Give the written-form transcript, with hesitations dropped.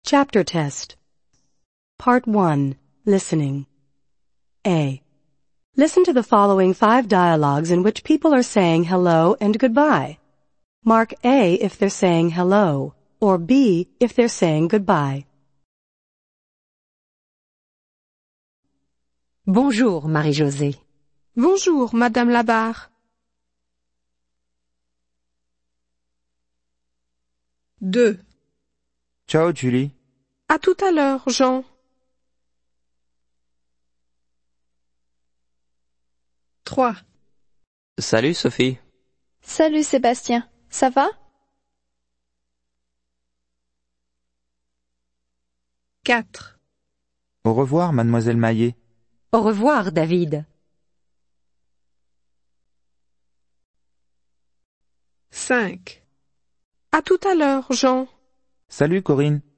Chapter Test. Part 1. Listening. A. Listen to the following 5 dialogues in which people are saying hello and goodbye. Mark A if they're saying hello, or B if they're saying goodbye. Bonjour, Marie-Josée. Bonjour, Madame Labarre. 2. Ciao Julie. À tout à l'heure, Jean. 3. Salut Sophie. Salut Sébastien, ça va? 4. Au revoir mademoiselle Maillet. Au revoir, David. 5. À tout à l'heure, Jean. Salut Corinne.